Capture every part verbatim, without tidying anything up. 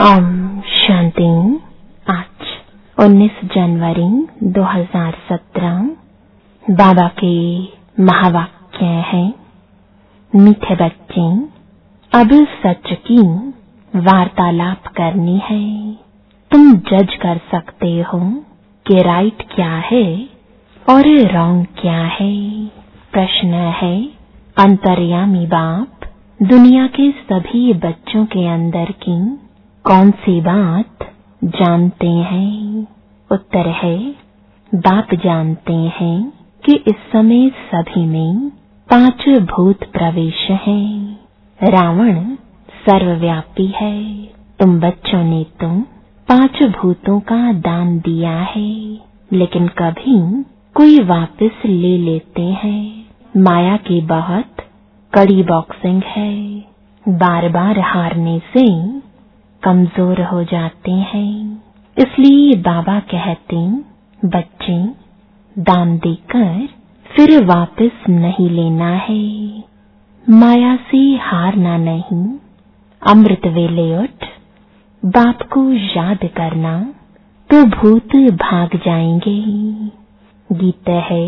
ओम शांति। आज उन्नीस जनवरी दो हज़ार सत्रह। बाबा के महावाक्य है, मीठे बच्चे, अब सच की वार्तालाप करनी है। तुम जज कर सकते हो कि राइट क्या है और रॉन्ग क्या है। प्रश्न है, अंतर्यामी बाप दुनिया के सभी बच्चों के अंदर की कौन सी बात जानते हैं? उत्तर है, बाप जानते हैं कि इस समय सभी में पांच भूत प्रवेश हैं। रावण सर्वव्यापी है। तुम बच्चों ने तो पांच भूतों का दान दिया है, लेकिन कभी कोई वापस ले लेते हैं। माया की बहुत कड़ी बॉक्सिंग है। बार बार हारने से कमजोर हो जाते हैं। इसलिए बाबा कहते, बच्चे, दान देकर फिर वापस नहीं लेना है। माया से हारना नहीं। अमृत वेले उठ बाप को याद करना तो भूत भाग जाएंगे। गीत है,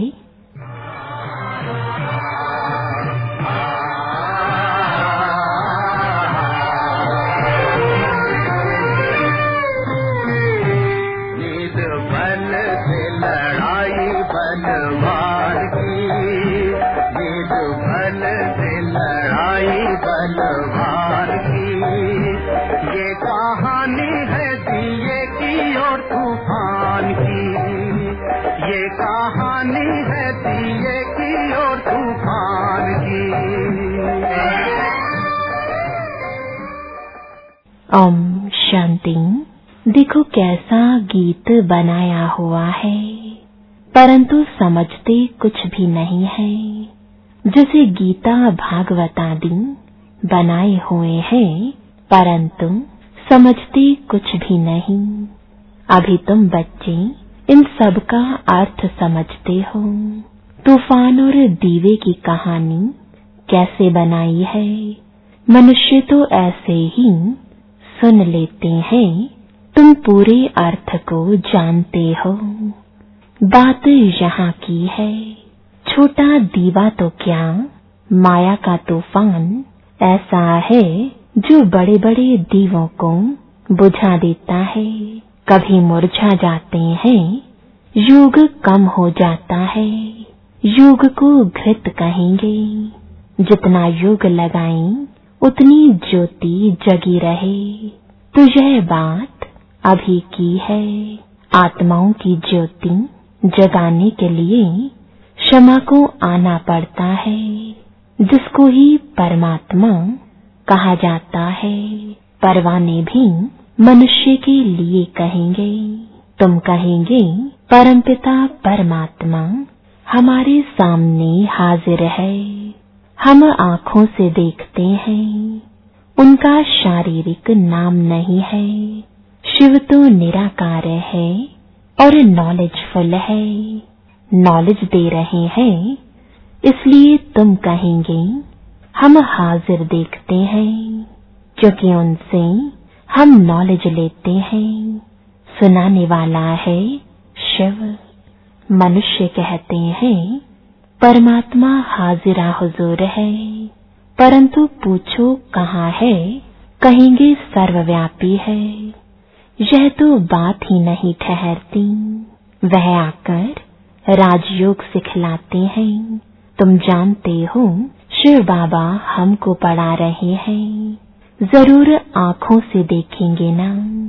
ओम शांति। देखो कैसा गीत बनाया हुआ है, परंतु समझते कुछ भी नहीं है। जैसे गीता भागवत आदि बनाए हुए हैं, परंतु समझते कुछ भी नहीं। अभी तुम बच्चे इन सब का अर्थ समझते हो। तूफान और दीवे की कहानी कैसे बनाई है? मनुष्य तो ऐसे ही सुन लेते हैं, तुम पूरे अर्थ को जानते हो। बात यहाँ की है, छोटा दीवा तो क्या, माया का तूफान ऐसा है जो बड़े बड़े दीवों को बुझा देता है। कभी मुरझा जाते हैं, योग कम हो जाता है। योग को घृत कहेंगे। जितना योग लगाएं उतनी ज्योति जगी रहे। तो यह बात अभी की है। आत्माओं की ज्योति जगाने के लिए क्षमा को आना पड़ता है, जिसको ही परमात्मा कहा जाता है। परवाने भी मनुष्य के लिए कहेंगे। तुम कहेंगे, परमपिता परमात्मा हमारे सामने हाजिर है। हम आँखों से देखते हैं, उनका शारीरिक नाम नहीं है। शिव तो निराकार है और नॉलेजफुल है। नॉलेज दे रहे हैं, इसलिए तुम कहेंगे हम हाजिर देखते हैं, क्योंकि उनसे हम नॉलेज लेते हैं। सुनाने वाला है शिव। मनुष्य कहते हैं परमात्मा हाजिरा हुजूर है, परंतु पूछो कहाँ है? कहेंगे सर्वव्यापी है। यह तो बात ही नहीं ठहरती। वह आकर राजयोग सिखलाते हैं। तुम जानते हो शिव बाबा हमको पढ़ा रहे हैं। जरूर आँखों से देखेंगे ना,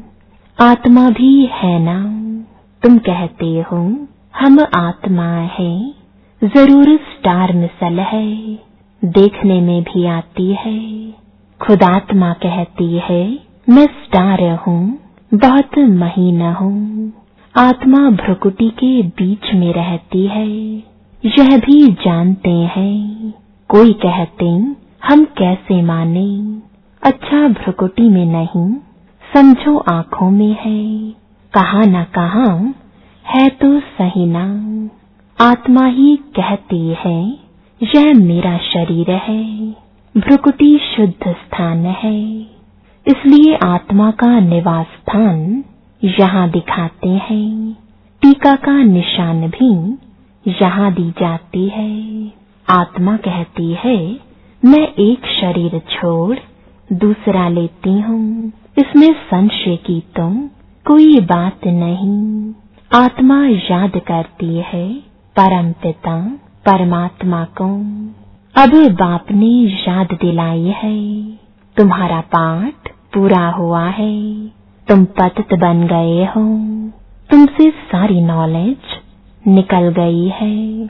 आत्मा भी है ना। तुम कहते हो हम आत्मा है, जरूर स्टार मिसल है, देखने में भी आती है। खुद आत्मा कहती है मैं स्टार हूँ, बहुत महीन हूँ। आत्मा भ्रुकुटी के बीच में रहती है, यह भी जानते हैं। कोई कहते हम कैसे माने? अच्छा भ्रुकुटी में नहीं, समझो आँखों में है। कहाँ न कहाँ है तो सही ना। आत्मा ही कहती है यह मेरा शरीर है। भ्रुकुटी शुद्ध स्थान है। इसलिए आत्मा का निवास स्थान यहाँ दिखाते हैं। टीका का निशान भी यहाँ दी जाती है। आत्मा कहती है, मैं एक शरीर छोड़ दूसरा लेती हूँ, इसमें संशय की तो कोई बात नहीं। आत्मा याद करती है परम पिता परमात्मा को। अब बाप ने याद दिलाई है, तुम्हारा पाठ पूरा हुआ है, तुम पतित बन गए हो, तुमसे सारी नॉलेज निकल गई है।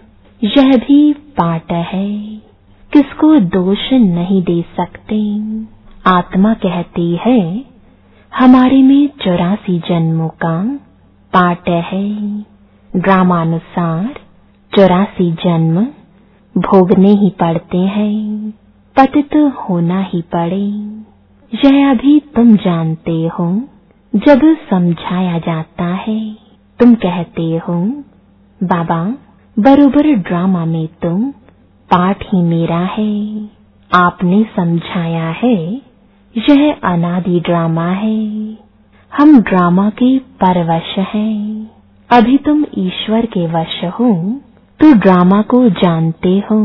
यह भी पाठ है, किसको दोष नहीं दे सकते। आत्मा कहती है, हमारे में चौरासी जन्मों का पाठ है। ग्रामानुसार चौरासी जन्म भोगने ही पड़ते हैं, पतित होना ही पड़े। यह अभी तुम जानते हो, जब समझाया जाता है तुम कहते हो, बाबा बरोबर ड्रामा में तो पाठ ही मेरा है। आपने समझाया है यह अनादि ड्रामा है, हम ड्रामा के परवश हैं। अभी तुम ईश्वर के वश हो तो ड्रामा को जानते हो,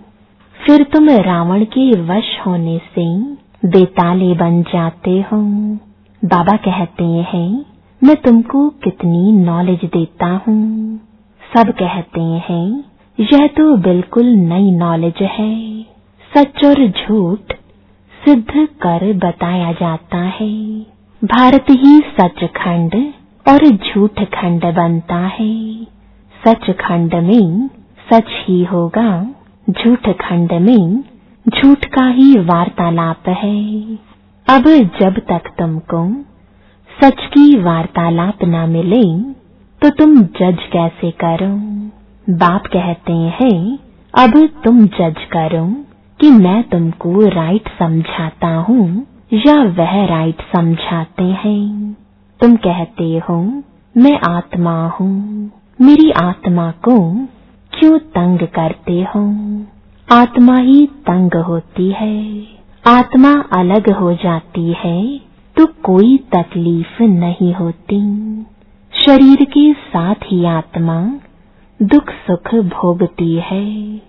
फिर तुम रावण के वश होने से बेताले बन जाते हो। बाबा कहते हैं, मैं तुमको कितनी नॉलेज देता हूँ। सब कहते हैं, यह तो बिल्कुल नई नॉलेज है। सच और झूठ सिद्ध कर बताया जाता है। भारत ही सचखंड और झूठ खंड बनता है। सच खंड में सच ही होगा, झूठ खंड में झूठ का ही वार्तालाप है। अब जब तक तुमको सच की वार्तालाप न मिले तो तुम जज कैसे करो। बाप कहते हैं, अब तुम जज करो कि मैं तुमको राइट समझाता हूँ या वह राइट समझाते हैं। तुम कहते हो, मैं आत्मा हूँ, मेरी आत्मा को क्यों तंग करते हो। आत्मा ही तंग होती है। आत्मा अलग हो जाती है तो कोई तकलीफ नहीं होती। शरीर के साथ ही आत्मा दुख सुख भोगती है।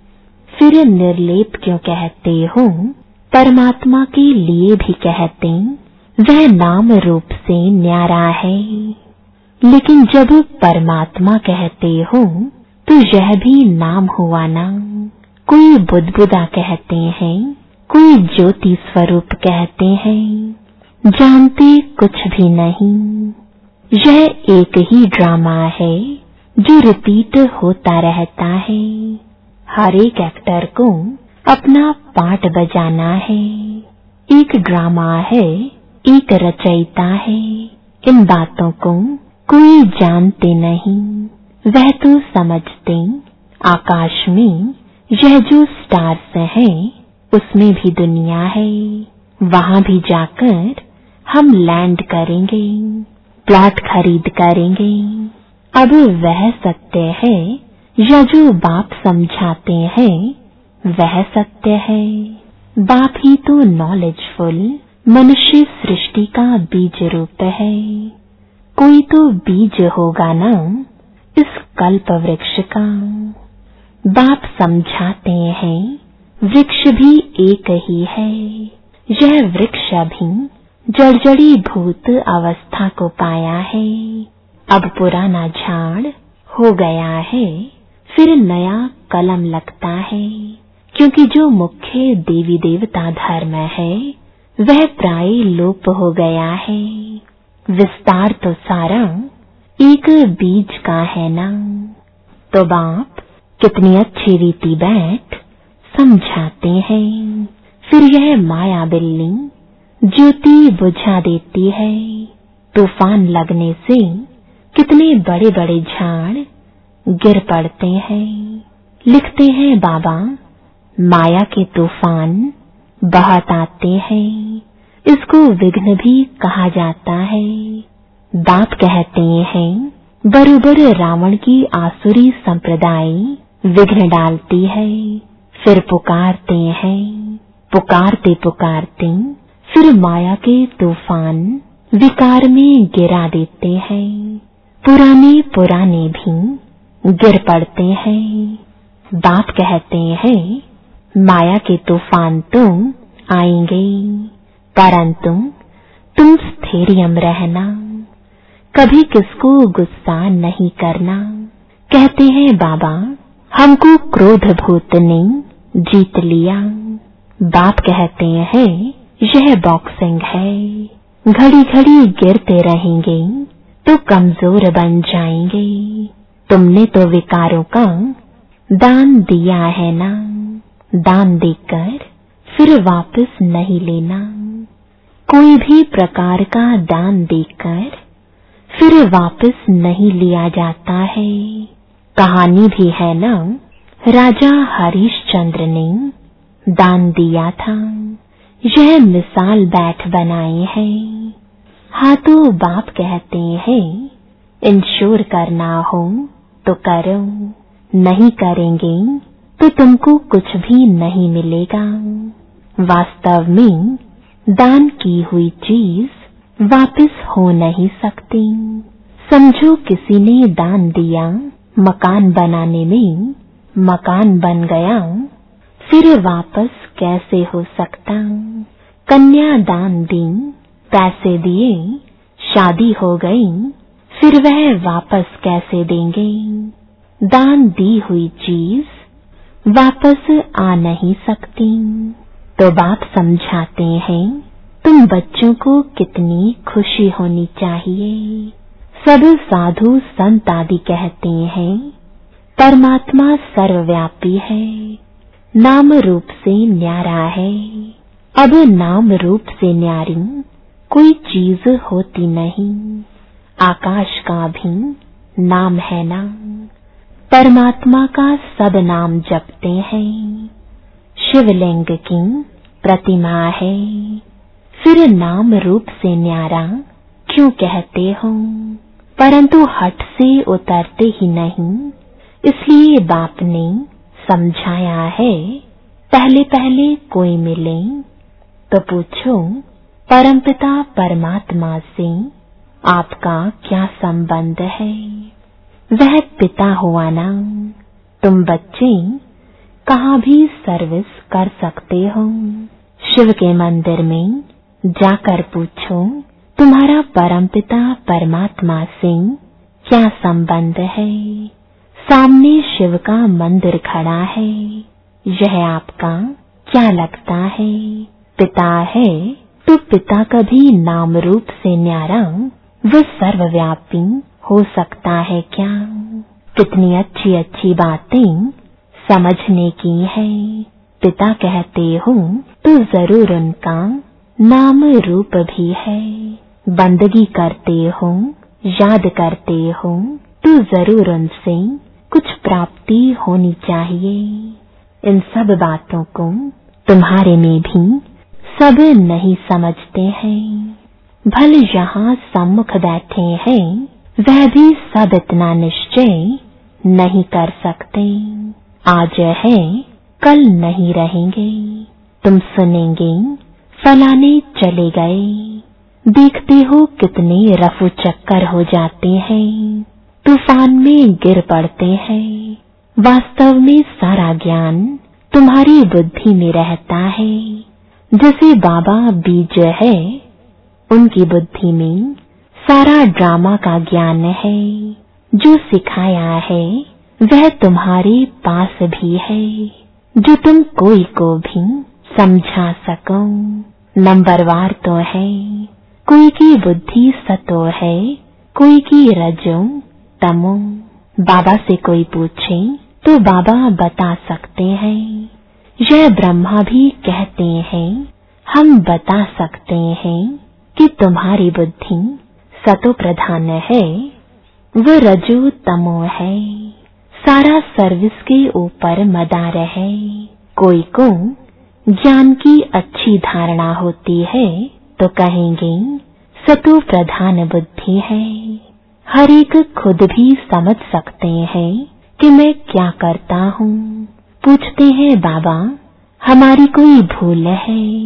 फिर निर्लेप क्यों कहते हो। परमात्मा के लिए भी कहते, वह नाम रूप से न्यारा है। लेकिन जब परमात्मा कहते हो तो यह भी नाम हुआ ना। कोई बुदबुदा कहते हैं, कोई ज्योति स्वरूप कहते हैं, जानते कुछ भी नहीं। यह एक ही ड्रामा है जो रिपीट होता रहता है। हर एक एक्टर को अपना पार्ट बजाना है। एक ड्रामा है, एक रचयिता है। इन बातों को कोई जानते नहीं। वह तो समझते आकाश में यह जो स्टार्स हैं उसमें भी दुनिया है। वहां भी जाकर हम लैंड करेंगे, प्लॉट खरीद करेंगे। अब वह सत्य है या जो बाप समझाते हैं वह सत्य है। बाप ही तो नॉलेजफुल मनुष्य सृष्टि का बीज रूप है। कोई तो बीज होगा ना इस कल्प वृक्ष का। बाप समझाते हैं, वृक्ष भी एक ही है। यह वृक्ष अभी जड़जड़ी भूत अवस्था को पाया है। अब पुराना झाड़ हो गया है, फिर नया कलम लगता है। क्योंकि जो मुख्य देवी देवता धर्म है वह प्राय लोप हो गया है। विस्तार तो सारा एक बीज का है ना। तो बाप कितनी अच्छी रीति बैठ समझाते हैं। फिर यह माया बिल्ली ज्योति बुझा देती है। तूफान लगने से कितने बड़े बड़े झाड़ गिर पड़ते हैं। लिखते हैं बाबा, माया के तूफान बहुत आते हैं, इसको विघ्न भी कहा जाता है। बाप कहते हैं, बरोबर रावण की आसुरी संप्रदाय विघ्न डालती है। फिर पुकारते हैं, पुकारते पुकारते फिर माया के तूफान विकार में गिरा देते हैं। पुराने पुराने भी गिर पड़ते हैं। बाप कहते हैं माया के तूफान तो आएंगे, परंतु तुम स्थैर्यम रहना, कभी किसको गुस्सा नहीं करना। कहते हैं बाबा हमको क्रोध भूत ने जीत लिया। बाप कहते हैं यह बॉक्सिंग है, घड़ी घड़ी गिरते रहेंगे तो कमजोर बन जाएंगे। तुमने तो विकारों का दान दिया है ना, दान देकर फिर वापस नहीं लेना। कोई भी प्रकार का दान देकर फिर वापस नहीं लिया जाता है। कहानी भी है ना, राजा हरिश्चंद्र ने दान दिया था, यह मिसाल बैठ बनाए हैं। हाँ तो बाप कहते हैं इंश्योर करना हो तो करो, नहीं करेंगे तो तुमको कुछ भी नहीं मिलेगा। वास्तव में दान की हुई चीज वापस हो नहीं सकती। समझो किसी ने दान दिया मकान बनाने में, मकान बन गया, फिर वापस कैसे हो सकता। कन्या दान दी, पैसे दिए, शादी हो गई, फिर वह वापस कैसे देंगे। दान दी हुई चीज वापस आ नहीं सकती। तो बाप समझाते हैं तुम बच्चों को कितनी खुशी होनी चाहिए। सब साधु संत आदि कहते हैं परमात्मा सर्वव्यापी है, नाम रूप से न्यारा है। अब नाम रूप से न्यारी कोई चीज होती नहीं। आकाश का भी नाम है ना, परमात्मा का सब नाम जपते हैं। शिवलिंग की प्रतिमा है, फिर नाम रूप से न्यारा क्यों कहते हो। परंतु हट से उतरते ही नहीं, इसलिए बाप ने समझाया है पहले पहले कोई मिले तो पूछो परमपिता परमात्मा से आपका क्या संबंध है। वह पिता हुआ ना, तुम बच्चे कहाँ भी सर्विस कर सकते हो। शिव के मंदिर में जाकर पूछो तुम्हारा परमपिता परमात्मा से क्या संबंध है। सामने शिव का मंदिर खड़ा है, यह आपका क्या लगता है। पिता है तो पिता कभी नाम रूप से न्यारा व सर्वव्यापी हो सकता है क्या। कितनी अच्छी अच्छी बातें समझने की है। पिता कहते हो तो जरूर उनका नाम रूप भी है। बंदगी करते हो, याद करते हो तो जरूर उनसे कुछ प्राप्ति होनी चाहिए। इन सब बातों को तुम्हारे में भी सब नहीं समझते हैं। भल यहाँ सम्मुख बैठे हैं, वह भी सब इतना निश्चय नहीं कर सकते। आज है कल नहीं रहेंगे। तुम सुनेंगे फलाने चले गए, देखते हो कितने रफू चक्कर हो जाते हैं, तूफान में गिर पड़ते हैं। वास्तव में सारा ज्ञान तुम्हारी बुद्धि में रहता है। जैसे बाबा बीज है, उनकी बुद्धि में सारा ड्रामा का ज्ञान है। जो सिखाया है वह तुम्हारे पास भी है, जो तुम कोई को भी समझा सको। नंबरवार तो है, कोई की बुद्धि सतो है, कोई की रजो तमो। बाबा से कोई पूछे तो बाबा बता सकते हैं। यह ब्रह्मा भी कहते हैं हम बता सकते हैं कि तुम्हारी बुद्धि सतो प्रधान है, वो रजो तमो है। सारा सर्विस के ऊपर मदार है। कोई को ज्ञान की अच्छी धारणा होती है तो कहेंगे सतो प्रधान बुद्धि है। हर एक खुद भी समझ सकते हैं कि मैं क्या करता हूँ। पूछते हैं बाबा हमारी कोई भूल है।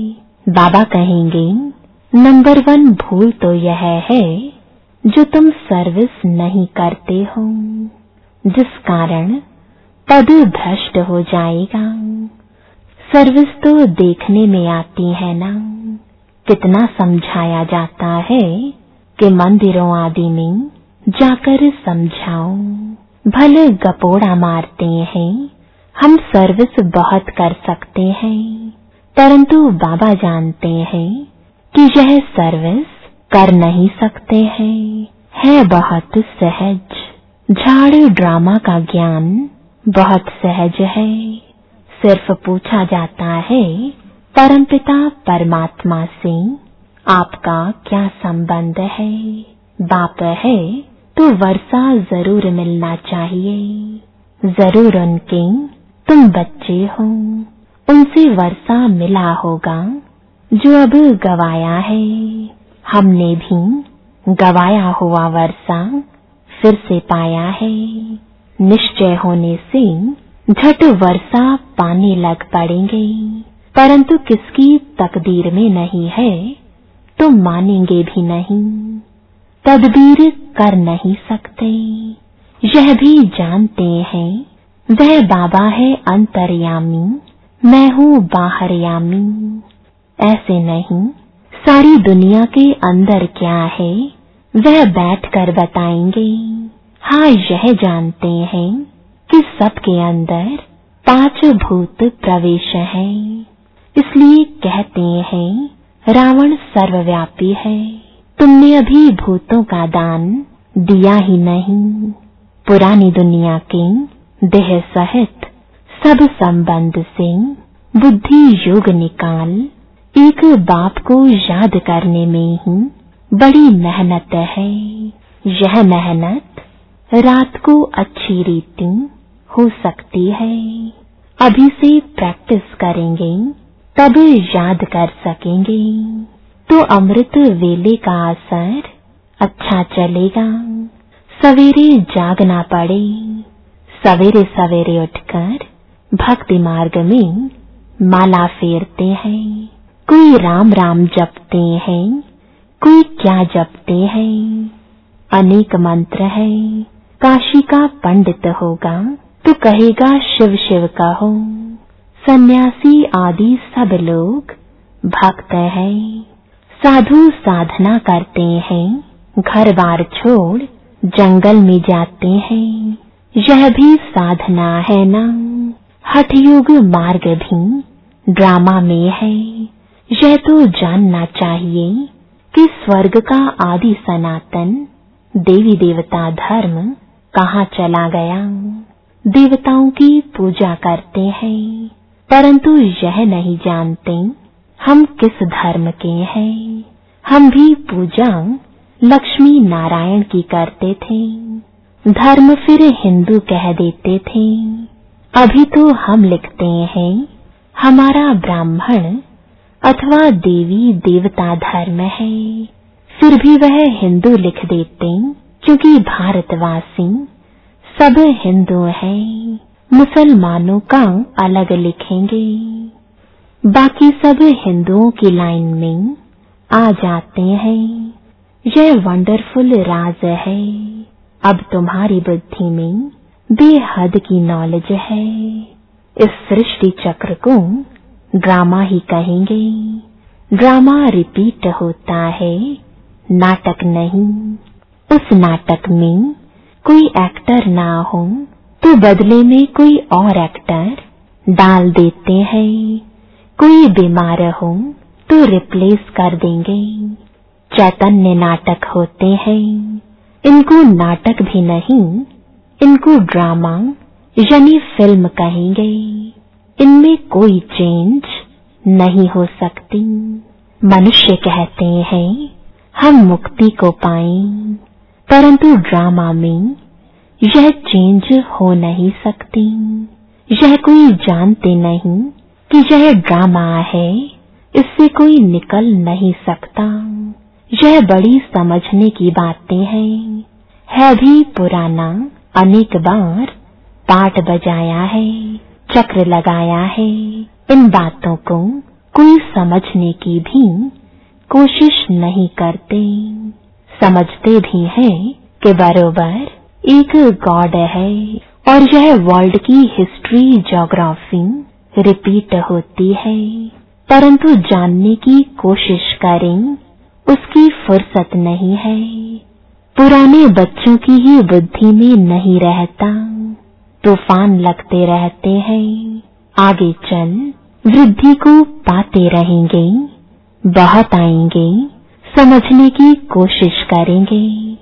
बाबा कहेंगे, नंबर वन भूल तो यह है जो तुम सर्विस नहीं करते हो, जिस कारण पद भ्रष्ट हो जाएगा। सर्विस तो देखने में आती है ना, कितना समझाया जाता है कि मंदिरों आदि में जाकर समझाओ। भले गपोड़ा मारते हैं, हम सर्विस बहुत कर सकते हैं, परंतु बाबा जानते हैं कि यह सर्विस कर नहीं सकते हैं, है बहुत सहज। झाड़ ड्रामा का ज्ञान बहुत सहज है। सिर्फ पूछा जाता है, परमपिता परमात्मा से आपका क्या संबंध है? बाप है तो वर्षा जरूर मिलना चाहिए। जरूर उनके तुम बच्चे हो, उनसे वर्षा मिला होगा जो अब गवाया है। हमने भी गवाया हुआ वर्षा फिर से पाया है। निश्चय होने से झट वर्षा पाने लग पड़ेंगे, परंतु किसकी तकदीर में नहीं है तो मानेंगे भी नहीं, तदबीर कर नहीं सकते। यह भी जानते हैं वह बाबा है अंतर्यामी, मैं हूँ बाहरयामी। ऐसे नहीं, सारी दुनिया के अंदर क्या है वह बैठ कर बताएंगे। हाँ, यह जानते हैं कि सबके अंदर पांच भूत प्रवेश है, इसलिए कहते हैं रावण सर्वव्यापी है। तुमने अभी भूतों का दान दिया ही नहीं। पुरानी दुनिया के देह सहित सब संबंध से बुद्धि योग निकाल एक बाप को याद करने में ही बड़ी मेहनत है। यह मेहनत रात को अच्छी रीति हो सकती है। अभी से प्रैक्टिस करेंगे तब याद कर सकेंगे तो अमृत वेले का असर अच्छा चलेगा। सवेरे जागना पड़े, सवेरे सवेरे उठकर भक्ति मार्ग में माला फेरते हैं। कोई राम राम जपते हैं, कोई क्या जपते हैं। अनेक मंत्र है। काशी का पंडित होगा तो कहेगा शिव शिव कहो। सन्यासी आदि सब लोग भक्त है। साधु साधना करते हैं, घर बार छोड़ जंगल में जाते हैं। यह भी साधना है ना। हठ योग मार्ग भी ड्रामा में है। यह तो जानना चाहिए कि स्वर्ग का आदि सनातन देवी देवता धर्म कहाँ चला गया। देवताओं की पूजा करते हैं, परंतु यह नहीं जानते हम किस धर्म के हैं। हम भी पूजा लक्ष्मी नारायण की करते थे, धर्म फिर हिंदू कह देते थे। अभी तो हम लिखते हैं हमारा ब्राह्मण अथवा देवी देवता धर्म है, फिर भी वह हिंदू लिख देते क्योंकि भारतवासी सब हिंदू हैं। मुसलमानों का अलग लिखेंगे, बाकी सब हिंदुओं की लाइन में आ जाते हैं। यह वंडरफुल राज है। अब तुम्हारी बुद्धि में बेहद की नॉलेज है। इस सृष्टि चक्र को ड्रामा ही कहेंगे। ड्रामा रिपीट होता है, नाटक नहीं। उस नाटक में कोई एक्टर ना हो तो बदले में कोई और एक्टर डाल देते हैं। कोई बीमार हो तो रिप्लेस कर देंगे। चैतन्य नाटक होते हैं। इनको नाटक भी नहीं, इनको ड्रामा यानी फिल्म कहेंगे। इनमें कोई चेंज नहीं हो सकती। मनुष्य कहते हैं हम मुक्ति को पाएं, परंतु ड्रामा में यह चेंज हो नहीं सकती। यह कोई जानते नहीं कि यह ड्रामा है, इससे कोई निकल नहीं सकता। यह बड़ी समझने की बातें हैं। है भी पुराना, अनेक बार पाठ बजाया है, चक्र लगाया है। इन बातों को कोई समझने की भी कोशिश नहीं करते। समझते भी हैं कि बरोबर एक गॉड है और यह वर्ल्ड की हिस्ट्री ज्योग्राफी रिपीट होती है, परंतु जानने की कोशिश करें उसकी फुर्सत नहीं है। पुराने बच्चों की ही बुद्धि में नहीं रहता, तूफान लगते रहते हैं। आगे चल वृद्धि को पाते रहेंगे, बहुत आएंगे, समझने की कोशिश करेंगे।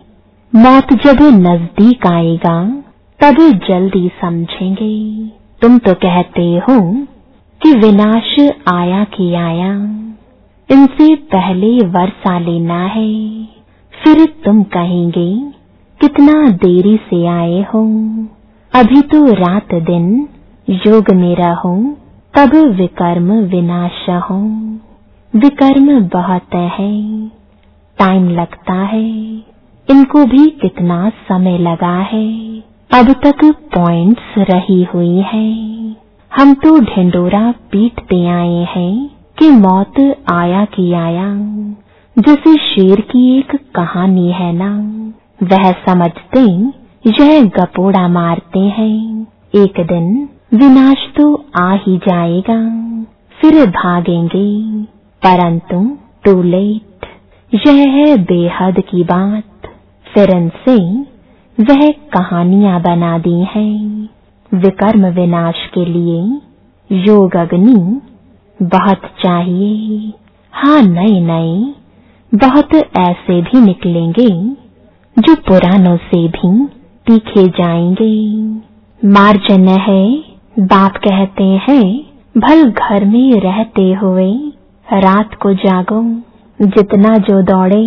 मौत जब नजदीक आएगा तब जल्दी समझेंगे। तुम तो कहते हो कि विनाश आया कि आया, इनसे पहले वर्षा लेना है। फिर तुम कहेंगे कितना देरी से आए हो, अभी तो रात दिन योग में रहो, तब विकर्म विनाश हो। विकर्म बहुत है, टाइम लगता है, इनको भी कितना समय लगा है, अब तक पॉइंट्स रही हुई है। हम तो ढिंडोरा पीटते आए हैं कि मौत आया कि आया, जैसे शेर की एक कहानी है ना, वह समझते यह गपोड़ा मारते हैं। एक दिन विनाश तो आ ही जाएगा, फिर भागेंगे, परंतु टू लेट। यह है बेहद की बात। फिर इनसे वह कहानियां बना दी हैं। विकर्म विनाश के लिए योग अग्नि बहुत चाहिए। हाँ, नए नए बहुत ऐसे भी निकलेंगे जो पुरानों से भी तीखे जाएंगे। मार्जन है, बाप कहते हैं, भल घर में रहते हुए रात को जागो, जितना जो दौड़े,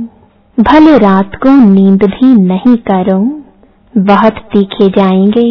भल रात को नींद भी नहीं करो, बहुत तीखे जाएंगे।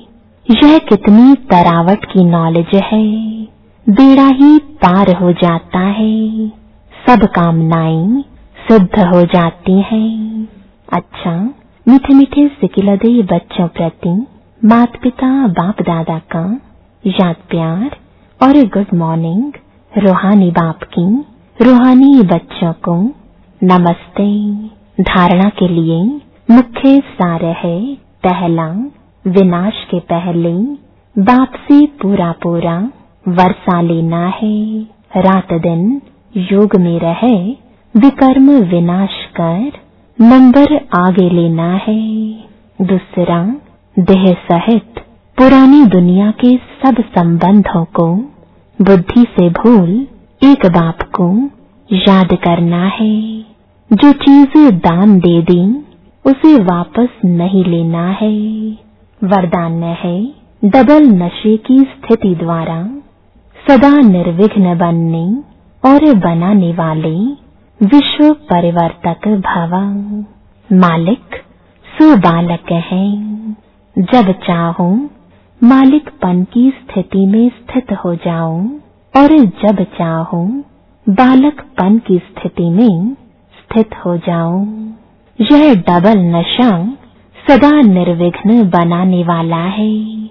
यह कितनी तरावट की नॉलेज है, बेड़ा ही पार हो जाता है, सब कामनाएं सिद्ध हो जाती हैं। अच्छा, मीठे मीठे सिकिलदे बच्चों प्रति माता पिता बाप दादा का याद प्यार और गुड मॉर्निंग। रूहानी बाप की रूहानी बच्चों को नमस्ते। धारणा के लिए मुख्य सार है, पहला, विनाश के पहले बाप से पूरा पूरा वर्षा लेना है। रात दिन योग में रहे, विकर्म विनाश कर नंबर आगे लेना है। दूसरा, देह सहित पुरानी दुनिया के सब संबंधों को बुद्धि से भूल एक बाप को याद करना है। जो चीज दान दे दी उसे वापस नहीं लेना है। वरदान है, डबल नशे की स्थिति द्वारा सदा निर्विघ्न बनने और बनाने वाले विश्व परिवर्तक भव। मालिक सो बालक है, जब चाहो मालिकपन की स्थिति में स्थित हो जाओ और जब चाहो बालकपन की स्थिति में स्थित हो जाओ। यह डबल नशा सदा निर्विघ्न बनाने वाला है।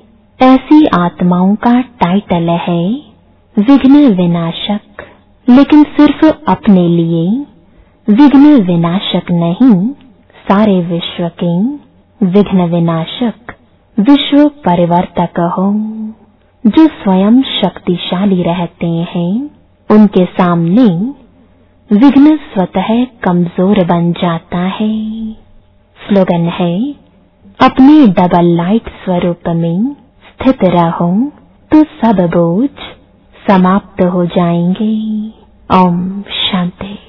ऐसी आत्माओं का टाइटल है विघ्न विनाशक, लेकिन सिर्फ अपने लिए विघ्न विनाशक नहीं, सारे विश्व के विघ्न विनाशक, विश्व परिवर्तक हो। जो स्वयं शक्तिशाली रहते हैं उनके सामने विघ्न स्वतः कमजोर बन जाता है। स्लोगन है, अपने डबल लाइट स्वरूप में स्थित रहो तो सब बोझ समाप्त हो जाएंगे। ओम शांति।